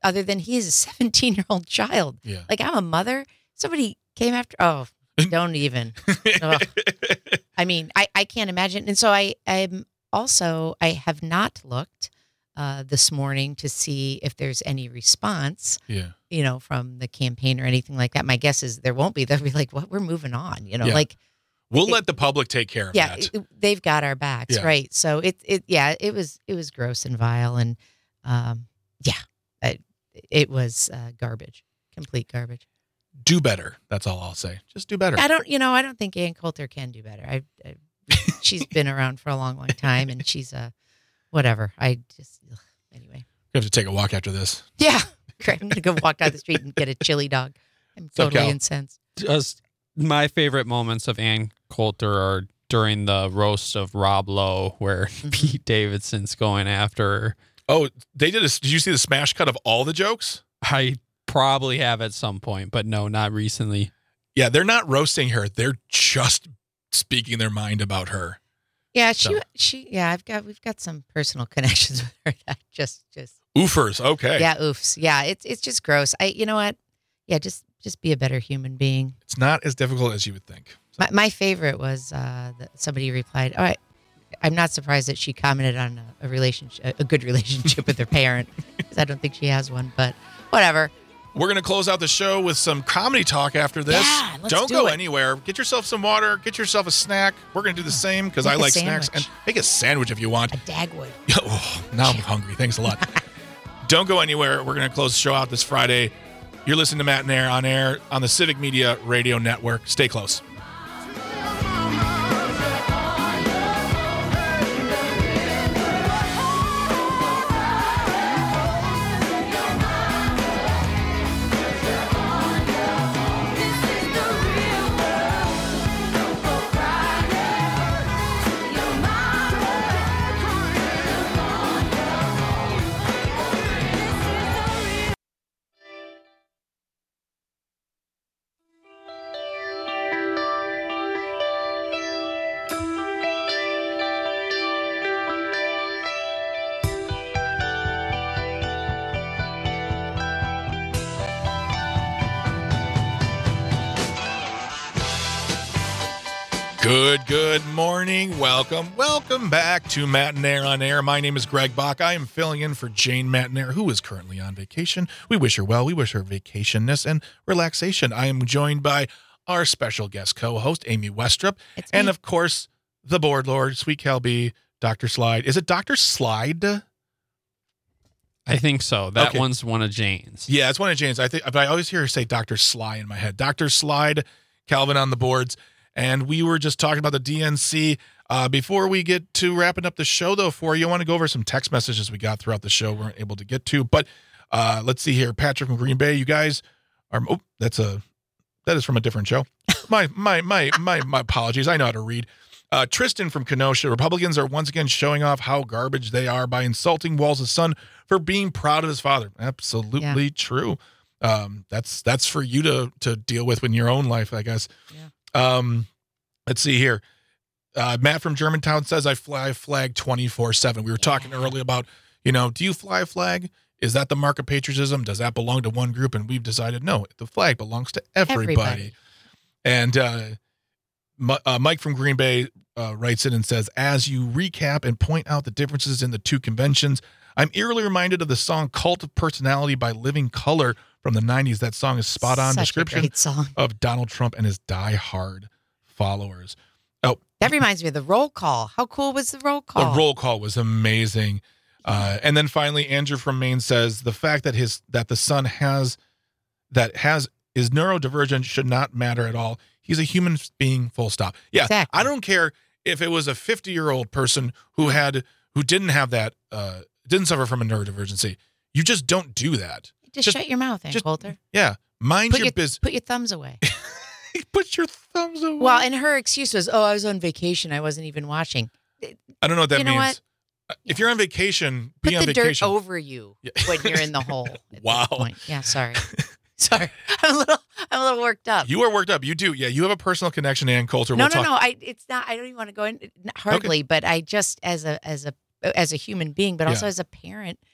[SPEAKER 2] other than he is a seventeen year old child.
[SPEAKER 1] Yeah.
[SPEAKER 2] Like I'm a mother. Somebody came after. Oh, don't even. Ugh. I mean, I, I can't imagine. And so I, I'm also, I have not looked uh, this morning to see if there's any response,
[SPEAKER 1] Yeah.
[SPEAKER 2] you know, from the campaign or anything like that. My guess is there won't be. They'll be like, what? We're moving on, you know,
[SPEAKER 1] Yeah.
[SPEAKER 2] like,
[SPEAKER 1] We'll
[SPEAKER 2] it-
[SPEAKER 1] let the public take care of
[SPEAKER 2] yeah,
[SPEAKER 1] that.
[SPEAKER 2] it- they've got our backs.
[SPEAKER 1] Yeah.
[SPEAKER 2] Right. So it, it, yeah, it was, it was gross and vile. And, um, yeah, it, it was uh, garbage, complete garbage.
[SPEAKER 1] Do better. That's all I'll say. Just do better.
[SPEAKER 2] I don't, you know, I don't think Ann Coulter can do better. I, I she's been around for a long, long time, and she's a whatever. I just ugh, anyway.
[SPEAKER 1] We have to take a walk after this.
[SPEAKER 2] Yeah, great. I'm gonna go walk down the street and get a chili dog. I'm
[SPEAKER 1] So,
[SPEAKER 2] totally
[SPEAKER 1] Cal-
[SPEAKER 2] incensed.
[SPEAKER 4] Just my favorite moments of Ann Coulter are during the roast of Rob Lowe, where Pete Davidson's going after her.
[SPEAKER 1] Oh, they did a. Did you see the smash cut of all the jokes?
[SPEAKER 4] I probably have at some point, but no, not recently.
[SPEAKER 1] Yeah, they're not roasting her. They're just speaking their mind about her.
[SPEAKER 2] Yeah, she,
[SPEAKER 1] So.
[SPEAKER 2] she, yeah. I've got, we've got some personal connections with her. That just, just,
[SPEAKER 1] Oofers. Okay.
[SPEAKER 2] yeah, oofs. Yeah, it's, it's just gross. I, you know what? Yeah, just, just be a better human being.
[SPEAKER 1] It's not as difficult as you would think.
[SPEAKER 2] My, my favorite was uh, that somebody replied, "All right, I'm not surprised that she commented on a, a relationship, a good relationship with her parent, because I don't think she has one. But whatever."
[SPEAKER 1] We're going to close out the show with some comedy talk after this.
[SPEAKER 2] Yeah, let's
[SPEAKER 1] Don't
[SPEAKER 2] do
[SPEAKER 1] go
[SPEAKER 2] it.
[SPEAKER 1] anywhere. Get yourself some water. Get yourself a snack. We're going to do the same because
[SPEAKER 2] Make
[SPEAKER 1] I
[SPEAKER 2] a
[SPEAKER 1] like snacks.
[SPEAKER 2] sandwich.
[SPEAKER 1] And make a sandwich if you want.
[SPEAKER 2] A Dagwood.
[SPEAKER 1] Oh, now I'm hungry. Thanks a lot. Don't go anywhere. We're going to close the show out this Friday. You're listening to Matt and Air on air on the Civic Media Radio Network. Stay close. Good, good morning. Welcome, welcome back to Matt and Air on Air. My name is Greg Bach. I am filling in for Jane Matnair, who is currently on vacation. We wish her well. We wish her vacationness and relaxation. I am joined by our special guest co-host, Amy Westrup,
[SPEAKER 2] It's
[SPEAKER 1] and
[SPEAKER 2] me.
[SPEAKER 1] of course, the board lord, Sweet Cal B, Doctor Slide. Is it Doctor Slide?
[SPEAKER 4] I think so. That
[SPEAKER 1] Okay.
[SPEAKER 4] one's one of Jane's.
[SPEAKER 1] Yeah, it's one of Jane's. I think, but I always hear her say Doctor Sly in my head. Doctor Slide, Calvin on the boards. And we were just talking about the D N C. Uh, before we get to wrapping up the show, though, for you, I want to go over some text messages we got throughout the show we weren't able to get to. But uh, let's see here. Patrick from Green Bay, you guys are. Oh, that's a that is from a different show. My my my my my apologies. I know how to read. Uh, Tristan from Kenosha. Republicans are once again showing off how garbage they are by insulting Walz' son for being proud of his father. Absolutely true. Um, that's that's for you to to deal with in your own life, I guess.
[SPEAKER 2] Yeah.
[SPEAKER 1] Um, let's see here. Uh, Matt from Germantown says, I fly a flag twenty-four seven. We were talking earlier about, you know, do you fly a flag? Is that the mark of patriotism? Does that belong to one group? And we've decided, no, the flag belongs to everybody.
[SPEAKER 2] Everybody.
[SPEAKER 1] And uh, M- uh, Mike from Green Bay uh, writes in and says, as you recap and point out the differences in the two conventions, I'm eerily reminded of the song Cult of Personality by Living Color from the nineties. That song is spot on
[SPEAKER 2] Such
[SPEAKER 1] description
[SPEAKER 2] a great song.
[SPEAKER 1] of Donald Trump and his diehard followers. Oh,
[SPEAKER 2] That reminds me of the roll call. How cool was the roll call?
[SPEAKER 1] the roll call was amazing. Uh, and then finally, Andrew from Maine says the fact that his that the son has that has is neurodivergent should not matter at all. He's a human being. Full stop. Yeah,
[SPEAKER 2] Exactly.
[SPEAKER 1] I don't care if it was a fifty year old person who had who didn't have that uh, didn't suffer from a neurodivergency. You just don't do that.
[SPEAKER 2] Just,
[SPEAKER 1] just-
[SPEAKER 2] shut your mouth, Ann
[SPEAKER 1] just-
[SPEAKER 2] Coulter.
[SPEAKER 1] Yeah, mind
[SPEAKER 2] Put
[SPEAKER 1] your
[SPEAKER 2] your,
[SPEAKER 1] business.
[SPEAKER 2] put your thumbs away.
[SPEAKER 1] Put your thumbs away.
[SPEAKER 2] Well, and her excuse was, oh, I was on vacation. I wasn't even watching.
[SPEAKER 1] I don't know what that
[SPEAKER 2] you know
[SPEAKER 1] means. Uh, If you're on vacation, be
[SPEAKER 2] Put
[SPEAKER 1] on
[SPEAKER 2] the
[SPEAKER 1] vacation.
[SPEAKER 2] dirt over you
[SPEAKER 1] Yeah.
[SPEAKER 2] when you're in the hole. at that
[SPEAKER 1] Wow.
[SPEAKER 2] point. Yeah, sorry. Sorry. I'm a little I'm a little worked up.
[SPEAKER 1] You are worked up. You do. Yeah, you have a personal connection to Ann Coulter.
[SPEAKER 2] no,
[SPEAKER 1] we'll
[SPEAKER 2] no,
[SPEAKER 1] talk.
[SPEAKER 2] no. I it's not I don't even want to go in not hardly, but I just as a as a as a human being, but also
[SPEAKER 1] Yeah.
[SPEAKER 2] as a parent,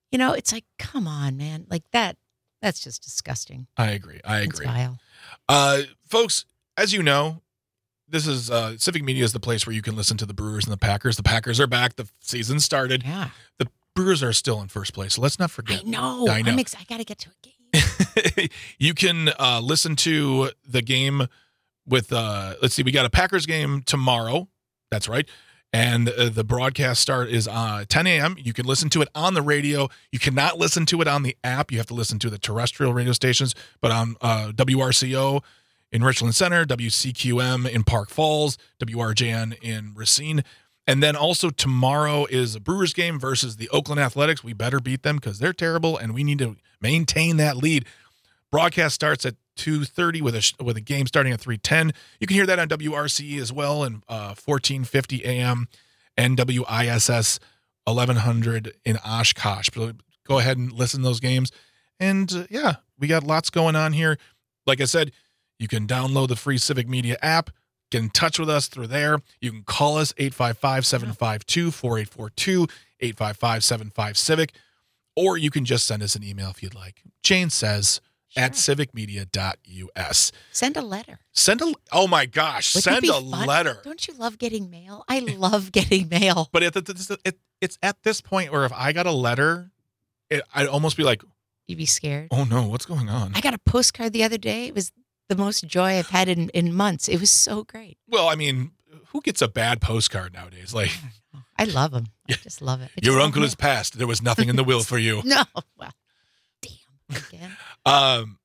[SPEAKER 2] You know, it's like, come on, man. Like that, that's just disgusting.
[SPEAKER 1] I agree. I
[SPEAKER 2] It's
[SPEAKER 1] agree.
[SPEAKER 2] vile.
[SPEAKER 1] Uh, folks, as you know, this is uh, Civic Media is the place where you can listen to the Brewers and the Packers. The Packers are back. The season started.
[SPEAKER 2] Yeah.
[SPEAKER 1] The Brewers are still in first place. So let's not forget.
[SPEAKER 2] I know.
[SPEAKER 1] I know.
[SPEAKER 2] I'm ex- I got to get to a game.
[SPEAKER 1] You can uh, listen to the game with, uh, let's see, we got a Packers game tomorrow. That's right. And uh, the broadcast start is uh, ten a.m. You can listen to it on the radio. You cannot listen to it on the app. You have to listen to the terrestrial radio stations, but on uh, W R C O in Richland Center, W C Q M in Park Falls, W R J N in Racine. And then also tomorrow is a Brewers game versus the Oakland Athletics. We better beat them because they're terrible, and we need to maintain that lead. Broadcast starts at two thirty with a with a game starting at three ten. You can hear that on W R C E as well, and uh, fourteen fifty A M and W I S S eleven hundred in Oshkosh. So go ahead and listen to those games. And uh, yeah, we got lots going on here. Like I said, you can download the free Civic Media app. Get in touch with us through there. You can call us eight five five, seven five two, four eight four two, eight five five, seven five Civic, or you can just send us an email if you'd like. Jane says
[SPEAKER 2] Sure.
[SPEAKER 1] at civic media dot U S.
[SPEAKER 2] Send a letter.
[SPEAKER 1] Send a oh my gosh,
[SPEAKER 2] Wouldn't
[SPEAKER 1] send
[SPEAKER 2] it
[SPEAKER 1] a
[SPEAKER 2] be fun?
[SPEAKER 1] letter.
[SPEAKER 2] Don't you love getting mail? I love getting mail.
[SPEAKER 1] But it, it, it, it's at this point where if I got a letter, it, I'd almost be like,
[SPEAKER 2] You'd be scared.
[SPEAKER 1] oh no, what's going on?
[SPEAKER 2] I got a postcard the other day. It was the most joy I've had in, in months. It was so great.
[SPEAKER 1] Well, I mean, who gets a bad postcard nowadays? Like,
[SPEAKER 2] I love them. I
[SPEAKER 1] Yeah.
[SPEAKER 2] just love it. I just
[SPEAKER 1] your
[SPEAKER 2] love
[SPEAKER 1] uncle
[SPEAKER 2] mail.
[SPEAKER 1] is passed. There was nothing in the will for you.
[SPEAKER 2] No. Well, damn. Again.
[SPEAKER 1] Um,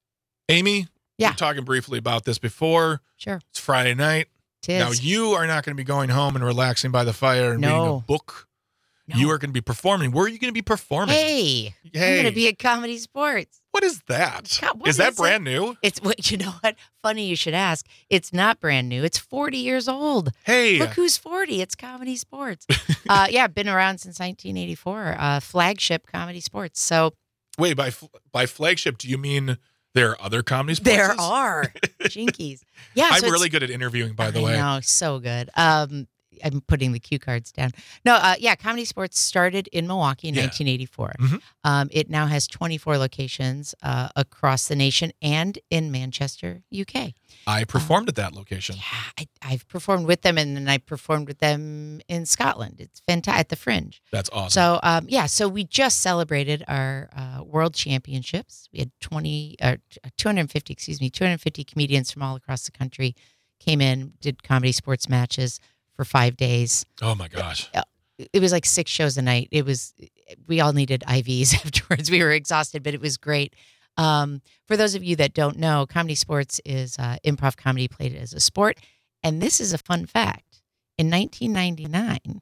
[SPEAKER 1] Amy,
[SPEAKER 2] Yeah.
[SPEAKER 1] we were talking briefly about this before.
[SPEAKER 2] Sure.
[SPEAKER 1] It's Friday night.
[SPEAKER 2] Tis.
[SPEAKER 1] Now, you are not going to be going home and relaxing by the fire and reading a
[SPEAKER 2] No.
[SPEAKER 1] book.
[SPEAKER 2] No.
[SPEAKER 1] You are going to be performing. Where are you going to be performing?
[SPEAKER 2] Hey, I'm
[SPEAKER 1] Hey.
[SPEAKER 2] going to be at Comedy Sports.
[SPEAKER 1] What is that?
[SPEAKER 2] God, what
[SPEAKER 1] is that
[SPEAKER 2] is it?
[SPEAKER 1] brand new?
[SPEAKER 2] It's what you know what? Funny you should ask. It's not brand new. It's forty years old.
[SPEAKER 1] Hey,
[SPEAKER 2] Look who's forty. It's Comedy Sports. uh, yeah, been around since nineteen eighty-four. Uh, flagship Comedy Sports. So
[SPEAKER 1] wait, by f- by flagship, do you mean there are other comedy sports?
[SPEAKER 2] there are jinkies. Yeah,
[SPEAKER 1] I'm
[SPEAKER 2] so
[SPEAKER 1] really
[SPEAKER 2] it's-
[SPEAKER 1] good at interviewing, by the
[SPEAKER 2] I
[SPEAKER 1] way.
[SPEAKER 2] know, so good. Um, I'm putting the cue cards down. No, uh, yeah, Comedy Sports started in Milwaukee in
[SPEAKER 1] Yeah.
[SPEAKER 2] nineteen eighty-four.
[SPEAKER 1] Mhm.
[SPEAKER 2] Um, it now has twenty-four locations uh, across the nation and in Manchester, U K.
[SPEAKER 1] I performed at that location.
[SPEAKER 2] Yeah, I, I've performed with them, and then I performed with them in Scotland. It's fantastic at the Fringe.
[SPEAKER 1] That's awesome.
[SPEAKER 2] So, um, yeah, so we just celebrated our uh, world championships. We had twenty, uh, two hundred fifty, excuse me, two hundred fifty comedians from all across the country came in, did Comedy Sports matches for five days.
[SPEAKER 1] oh my gosh.
[SPEAKER 2] It was like six shows a night. It was, we all needed I Vs afterwards. We were exhausted, but it was great. Um, for those of you that don't know, Comedy Sports is uh, improv comedy played as a sport. And this is a fun fact. In nineteen ninety-nine,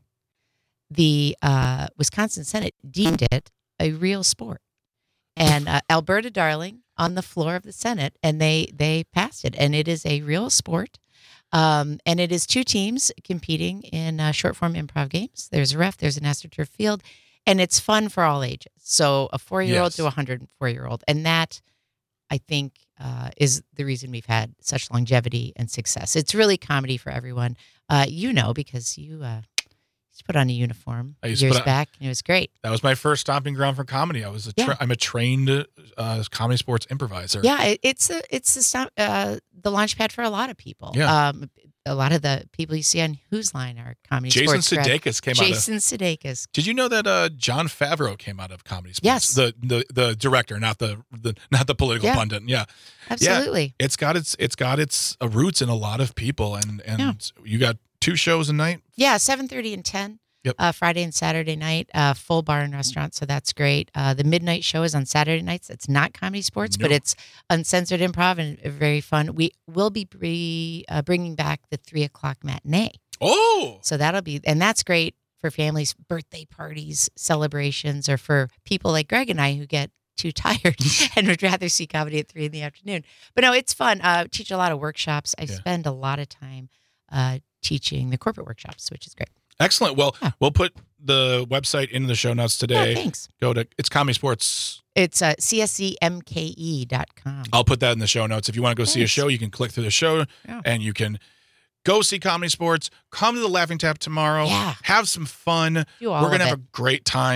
[SPEAKER 2] the uh, Wisconsin Senate deemed it a real sport. And uh, Alberta Darling on the floor of the Senate, and they they passed it. And it is a real sport. Um, and it is two teams competing in uh, short form improv games. There's a ref, there's an AstroTurf field, and it's fun for all ages. So a four year old
[SPEAKER 1] Yes.
[SPEAKER 2] to a one hundred four year old. And that, I think, uh, is the reason we've had such longevity and success. It's really comedy for everyone. Uh, you know, because you uh, used to put on a uniform
[SPEAKER 1] I used to
[SPEAKER 2] years
[SPEAKER 1] put on-
[SPEAKER 2] back, and it was great.
[SPEAKER 1] That was my first stomping ground for comedy. I was a tra-
[SPEAKER 2] Yeah.
[SPEAKER 1] I'm a trained uh, comedy sports improviser.
[SPEAKER 2] Yeah, it, it's a, it's the stop, uh, the launch pad for a lot of people.
[SPEAKER 1] Yeah.
[SPEAKER 2] Um, a lot of the people you see on Whose Line are comedy
[SPEAKER 1] Jason
[SPEAKER 2] sports grad-
[SPEAKER 1] Sudeikis came out of.
[SPEAKER 2] Jason Sudeikis.
[SPEAKER 1] Did you know that uh, John Favreau came out of comedy sports?
[SPEAKER 2] Yes.
[SPEAKER 1] The the the director, not the the not the political
[SPEAKER 2] Yeah.
[SPEAKER 1] pundit. Yeah.
[SPEAKER 2] Absolutely.
[SPEAKER 1] It's got its it's got its uh, roots in a lot of people, and and
[SPEAKER 2] Yeah.
[SPEAKER 1] you got two shows a night.
[SPEAKER 2] Yeah, seven thirty and ten.
[SPEAKER 1] Yep.
[SPEAKER 2] Uh, Friday and Saturday night, uh, full bar and restaurant, so that's great. Uh, the midnight show is on Saturday nights. It's not Comedy Sports, but
[SPEAKER 1] Nope.
[SPEAKER 2] it's uncensored improv and very fun. We will be bre- uh, bringing back the three o'clock matinee,
[SPEAKER 1] Oh,
[SPEAKER 2] so that'll be, and that's great for families, birthday parties, celebrations, or for people like Greg and I who get too tired and would rather see comedy at three in the afternoon. But no, it's fun. Uh, teach a lot of workshops. I
[SPEAKER 1] Yeah.
[SPEAKER 2] spend a lot of time uh, teaching the corporate workshops, which is great.
[SPEAKER 1] excellent. Well,
[SPEAKER 2] Yeah.
[SPEAKER 1] we'll put the website in the show notes
[SPEAKER 2] Yeah,
[SPEAKER 1] today.
[SPEAKER 2] thanks.
[SPEAKER 1] Go to it's Comedy Sports.
[SPEAKER 2] It's uh, C S C M K E dot com.
[SPEAKER 1] I'll put that in the show notes. If you want to go see a
[SPEAKER 2] Thanks.
[SPEAKER 1] show, you can click through the show
[SPEAKER 2] Yeah.
[SPEAKER 1] and you can go see Comedy Sports. Come to the Laughing Tap tomorrow.
[SPEAKER 2] Yeah.
[SPEAKER 1] Have some fun.
[SPEAKER 2] Do all
[SPEAKER 1] We're gonna
[SPEAKER 2] of
[SPEAKER 1] have
[SPEAKER 2] it.
[SPEAKER 1] a great time.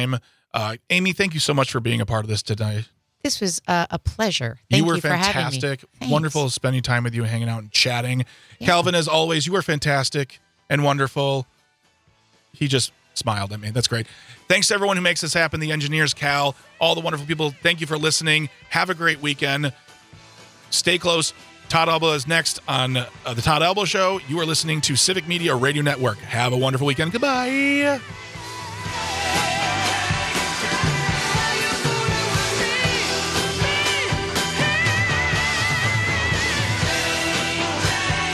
[SPEAKER 1] Uh, Amy, thank you so much for being a part of this today.
[SPEAKER 2] This was uh, a pleasure. Thank
[SPEAKER 1] you were
[SPEAKER 2] you for having me.
[SPEAKER 1] fantastic.
[SPEAKER 2] Thanks.
[SPEAKER 1] Wonderful spending time with you, hanging out and chatting.
[SPEAKER 2] Yeah.
[SPEAKER 1] Calvin, as always, you were fantastic and wonderful. He just smiled at me. That's great. Thanks to everyone who makes this happen. The engineers, Cal, all the wonderful people. Thank you for listening. Have a great weekend. Stay close. Todd Elbow is next on uh, the Todd Elbow Show. You are listening to Civic Media Radio Network. Have a wonderful weekend. Goodbye.